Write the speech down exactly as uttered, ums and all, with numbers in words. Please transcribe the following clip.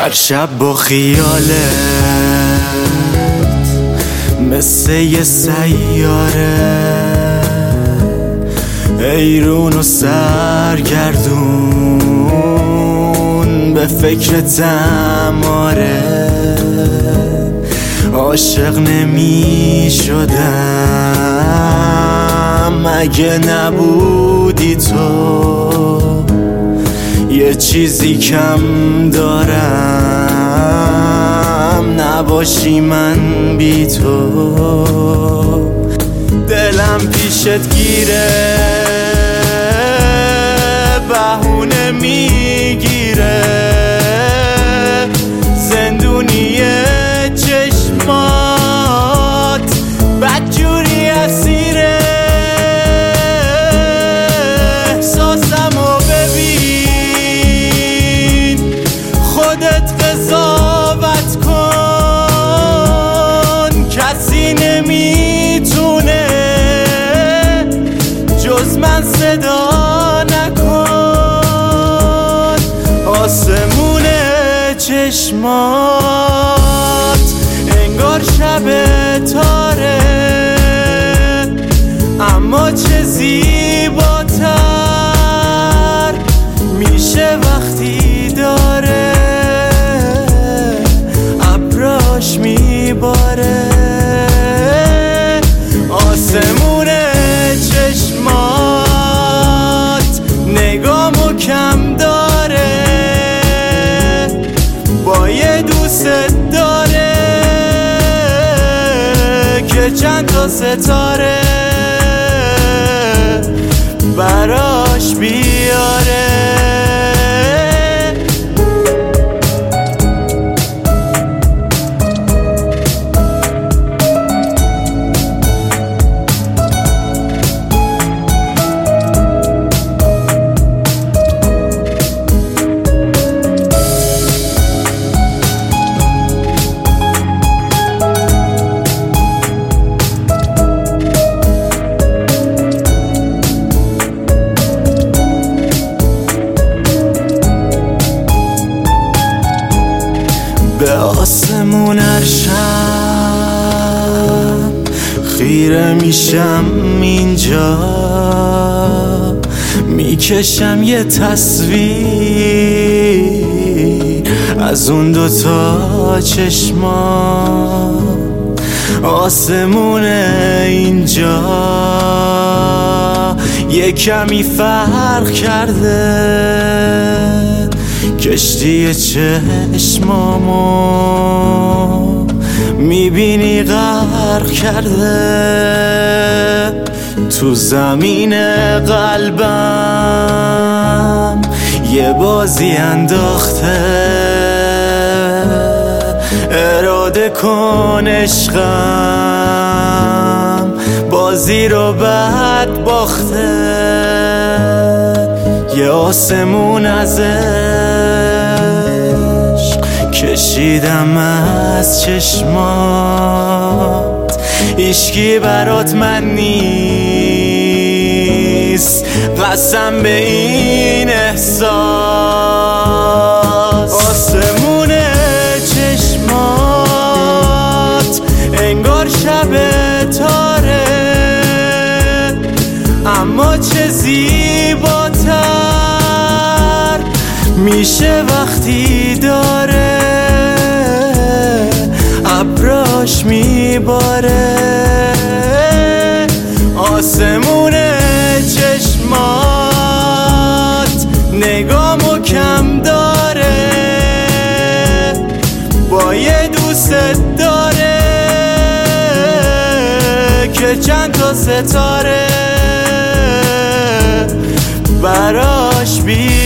هر شب با خیالت مثل یه سیاره حیرون و سرگردون به فکر تماره عاشق نمی شدم اگه نبودی تو، یه چیزی کم دارم نباشی من بی تو. دلم پیشت گیره بهونه میگیره زندونی چشمات بدجوری اسیره. احساسمو ببین خودت قضاوت کن، کسی نمیتونه جز من صدا نکن. آسمون چشمات انگار شب تاره، اما چه زیباتر میشه وقتی داره ابراش میباره. آسمون چشمات نگامو کم داره، با یه دوست داره که چند تا ستاره براش بیاره. به آسمون هر شب خیره میشم اینجا، میکشم یه تصویر از اون دوتا چشما. آسمون اینجا یه کمی فرق کرده، کشتی چشمامو میبینی غرق کرده تو زمین قلبم. یه بازی انداخته اراده کن عشقم، بازی رو بد باخته. یه آسمون از عشق کشیدم از چشمات، هیچکی برات من نیست قسم به این احساس. آسمون چشمات انگار شب تاره، اما چه زیباتر میشه وقتی داره ابراش میباره. آسمون چشمات نگامو کم داره، با یه دوست داره که چند تا ستاره براش بی